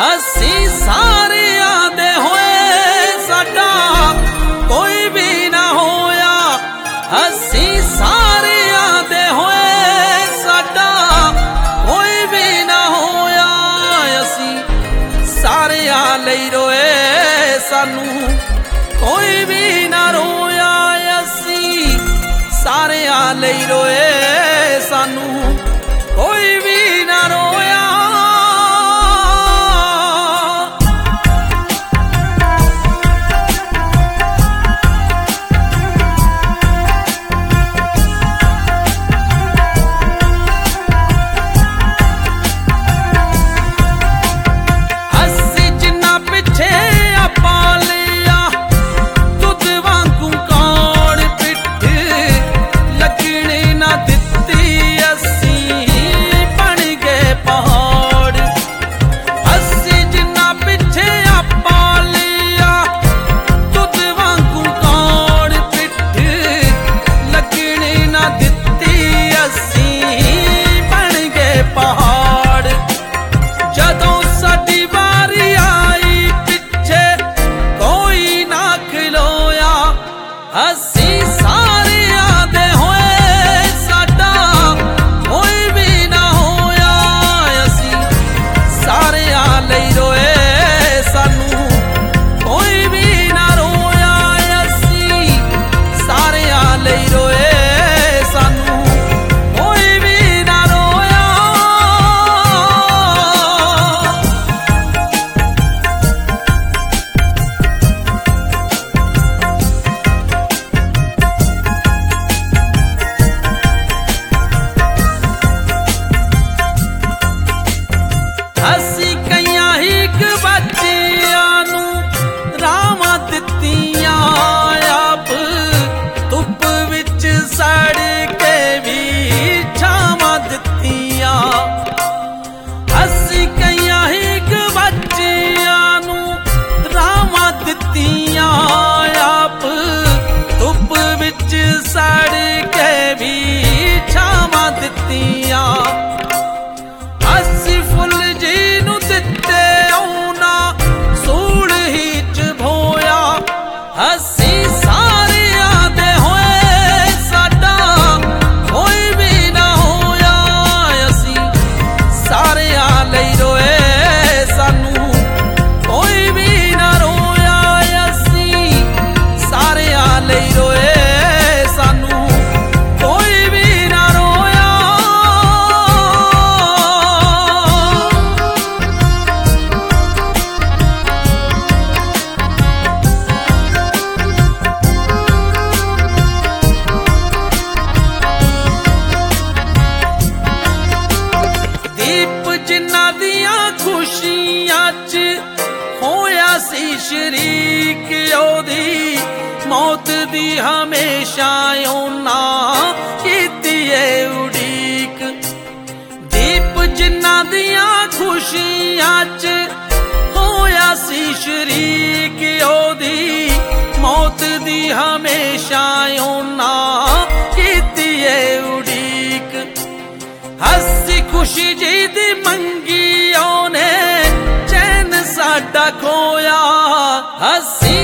हसी सारे आदे होए साडा कोई भी ना होया। हसी सारे आदे होए साडा कोई भी ना होया। असी सारे लई रोए सानू कोई भी ना रोया। असी सारे लई रोए सानू कोई भी ना रोया। हसी सारे आदे होए साडा कोई भी ना होया। असी सारे लई रोए सानू कोई भी ना रोया। असी सारे लई रोए सानू कोई भी ना रोया। असी कईयां हिक बच्चियां नू रावां दित्तियां आप धुप विच सड़ के भी छावां दित्तियां। असी कईयां हिक बच्चियां नू रावां दित्तियां आप धुप विच सड़ के भी छावां दित्तियां। असी फुल जी नू दिते औना सूल ही च भोया। हसी सारे आदे होए साडा कोई भी ना होया। असी सारे लई रोए सानू कोई भी ना रोया। असी सारे लई रोए सानू कोई भी ना रोया। दीप जिन्ना दियां खुशियां च होया सी शरीक ओदी मौत दी हमेशा ओना कीती है उड़ीक। दीप जिन्ना दियां खुशियां च होया सी शरीक ओदी मौत दी हमेशा ओना कीती है उड़ीक। हसी खुशी जी दी मंगी ओने चैन साडा खोया। हसी